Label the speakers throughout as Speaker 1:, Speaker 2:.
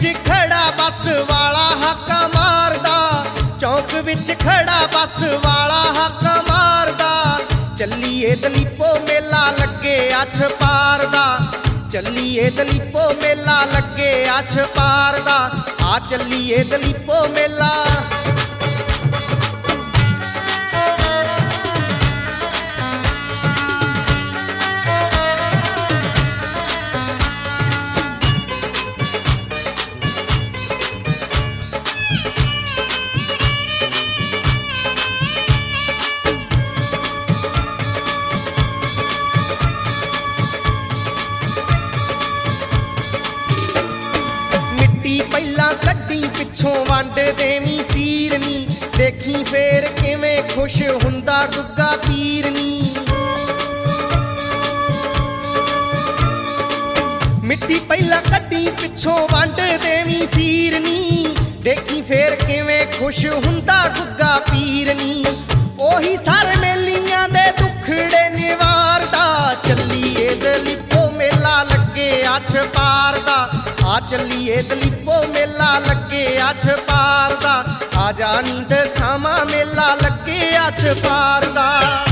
Speaker 1: विच खड़ा बस वाला हाका मारदा, चौक विच खड़ा बस वाला हाका मारदा। चलिए दलीपो मेला लगे अछ पार दा, चलिए दलीपो मेला लगे अछ पार दा। आ चलिए दलीपो मेला। पहला कड्डी पिछों वंड देवी सीरनी, देखी फेर किवें खुश हुंदा गुग्गा पीरनी। मिट्टी पहला कड्डी पिछों वंड देवी सीरनी, देखी फेर किवें खुश हुंदा गुग्गा पीरनी। ओही सारे मेलियां दे दुखड़े निवारदा, चलिए दलीपो मेला लगे अछ पार दा। आ चलिए दलीपो मेला लगे अछ पार दा। आ जानी दिखावा मेला लगे अछ पार दा।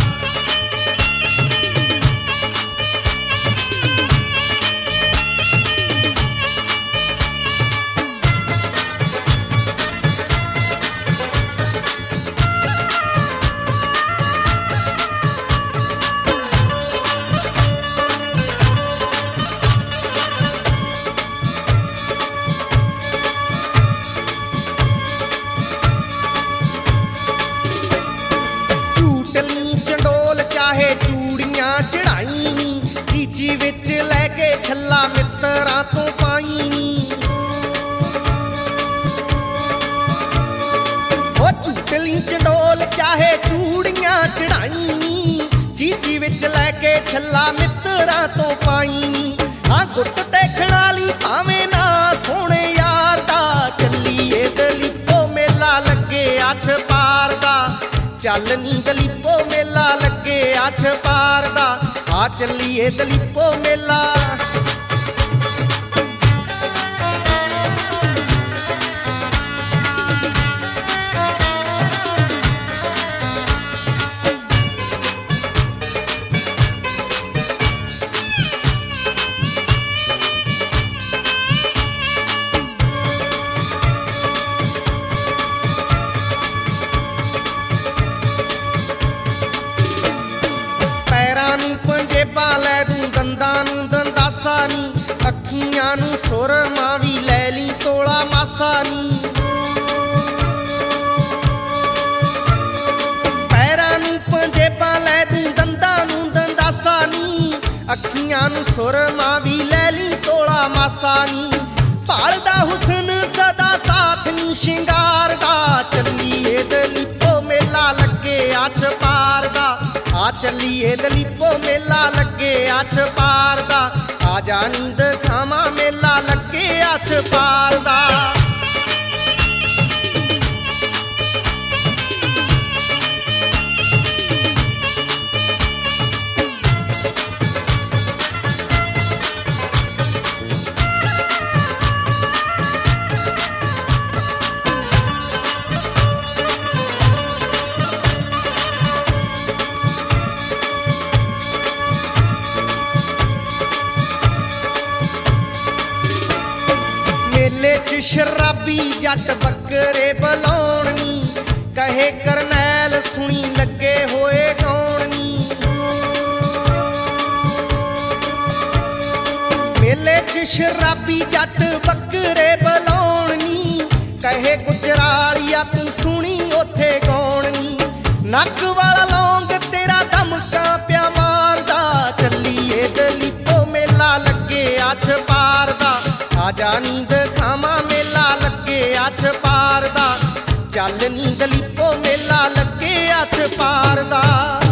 Speaker 1: चंडोल चाहे चूड़ियां चढ़ाई नी, चीची विच लैके छला मित्तरां तो पाई नी। ओ चूटली चंडोल चाहे चूड़ियां चढ़ाई नी, चीची विच लैके छला मित्तरां तो पाई नी। हाँ गुट देखण वाली भावें ना सोहणे यार दा, चलिए दलीपो मेला लगे अछ पार दा। चलनी दलीपो मेला लगे अछ पार दा। आ चलिए दलीपो मेला। पंजेबा लै दूं दंदां नूं दंदासा नी, अखियां नूं सुरमा भी लै ली तोला मासा नी। पैरां नूं पंजेबा लै दूं दंदां नूं दंदासा नी, अखियां नूं सुरमा भी लै ली तोला मासा नी। भालदा हुस्न सदा साथ नी शिंगार दा, चलिए दलीपो मेला लगे अछ पार दा। आ चलिए दलीपो मेला लगे अछ पार दा। आ जानी दिखावा मेला लगे अछ पार दा। मेले च शराबी जट बकरे बलाउणी, कहे करनैल सुनी लगे होए गाउणी। मेले च शराबी जट बकरे बलाउणी, कहे गुजरालिया तू सुनी ओथे गाउणी। नक वाला लौंग तेरा दमका प्या मारदा, चलिए दलीपो मेला लगे अछ पार दा। आ जानी दिखावा मेला लगे अछ पार दा। चलनी दलीपो मेला लगे अछ पार दा।